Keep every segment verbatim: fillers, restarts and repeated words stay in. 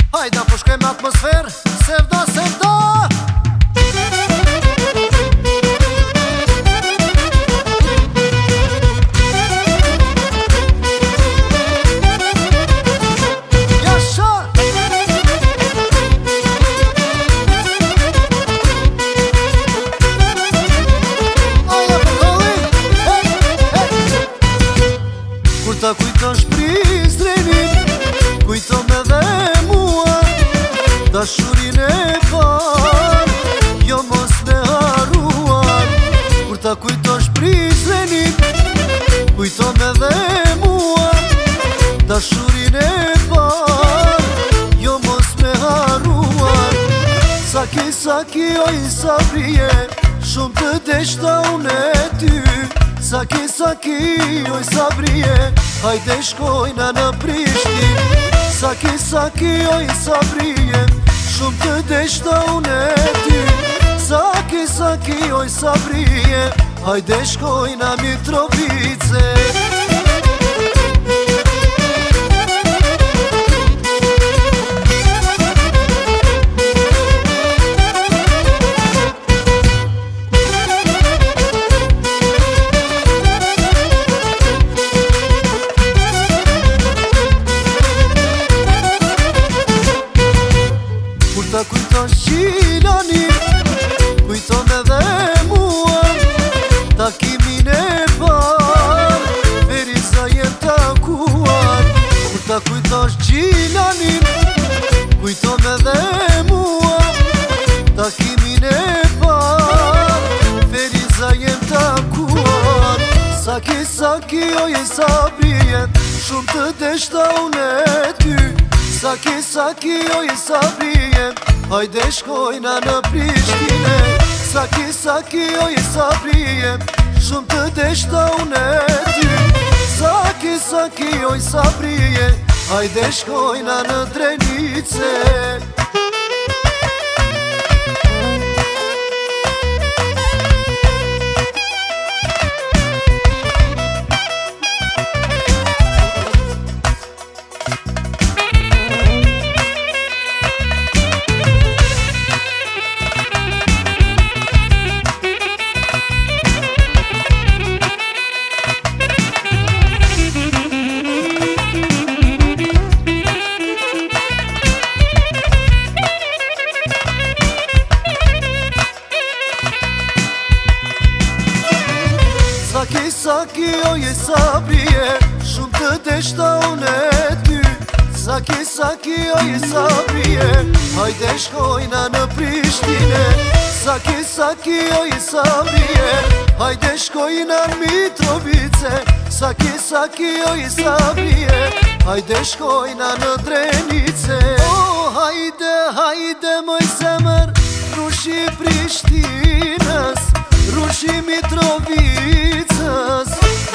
Hajda po shkojmë në atmosferë, sevda, sevda. Jasha! Aja për kolli, hej, hej. Kur ta kujtosh prizrenin, kujto me dhe mua dashurin e par, jo mos me haruar. Kur ta kujtosh prizrenin, kujto me dhe mua dashurin e par, jo mos me haruar. Saki, saki, oj sabrije, shumë të deshta unë e ty. Saki, saki, oj sabrije, hajde shkojna në Prishtinë. Saki, saki, oj sabrije, shumë të deshta unë e ty. Saki, saki, oj sabrije, hajde shkojna Mitrovice. Ta kujtosh qilani, kujto me dhe mua takimin e par, Veriza jem takuar. Kur ta kujtosh qilani, kujto me dhe mua takimin e par, Veriza jem takuar. Saki, saki, oj sabrije, shumë të deshta unë e ty. Saki, saki, oj sabrije, hajde shkojna në Prishtine. Saki, saki, oj sabrije, shumë të deshta unë e ty. Saki, saki, oj sabrije, hajde shkojna në Drenice. Saki, saki, oj sabrije, shumë të deshta unë e ty. Saki, saki, oj sabrije, hajde shkojna në Prishtine. Saki, saki, oj sabrije, hajde shkojna në Mitrovice. Saki, saki, oj sabrije, hajde shkojna në Drenice. Oh, hajde, hajde moj zemër, rushi Prishtinës, rushi Mitrovicës.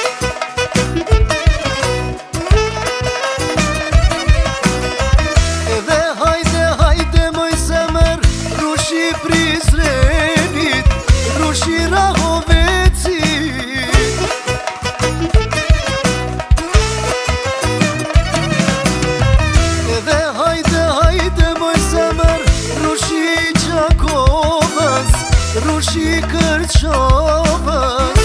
Edhe hajde, hajde moj zemër, rushi Prizrenit, rushi Rahovecit. Edhe hajde, hajde moj zemër, rushi Gjakovës, rushi Kërqovës.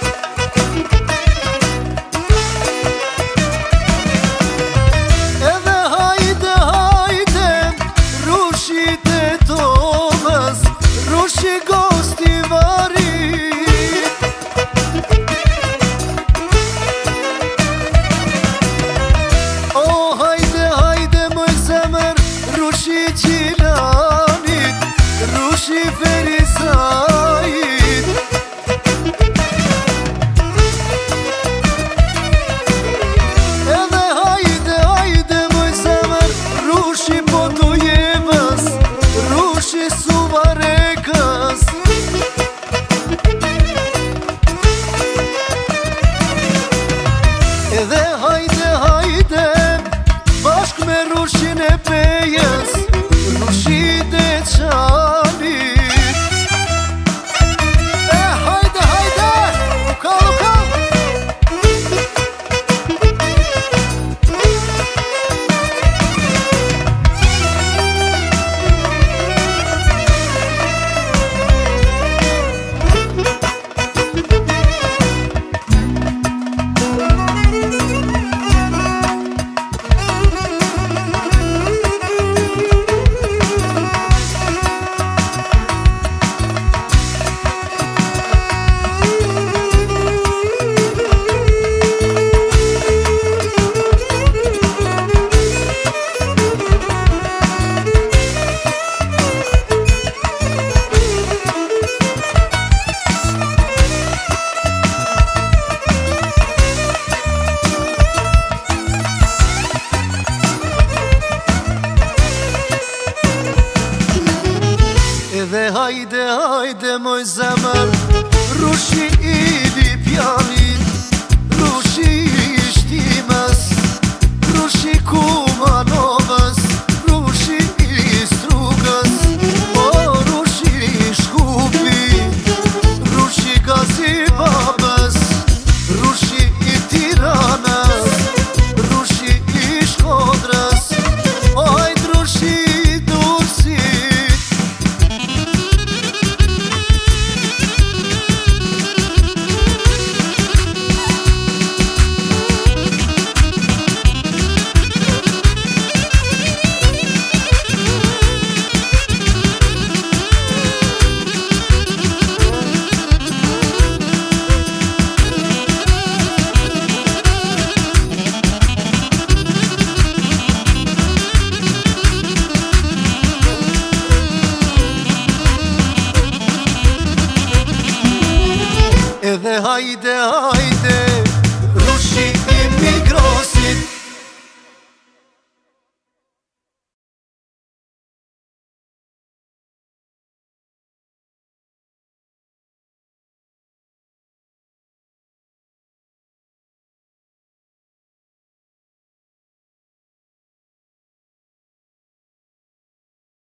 Edhe hajde, hajde, rushi Tetovës, rushi Gostivarit. O hajde, hajde moj zemër, rushi Gjilanit, rushi Verizajit. Edhe hajde, hajde moj zemër, rushi Podujevës, rushi Suvarekës. Edhe hajde, hajde, bashk me rushin e Pejës, rushi Deçanit. E hajde, hajde, ukall, ukall. hajde, hajde moj zemër, rushi i di pjanin, rushi i shtimës, rushi kumanovës, rushi i strugës, o rushi i shkupi, rushi gazi babës, rushi i Tiranës, rushi i Shkodrës, ojt rushi i Durrësit. Edhe hajde, hajde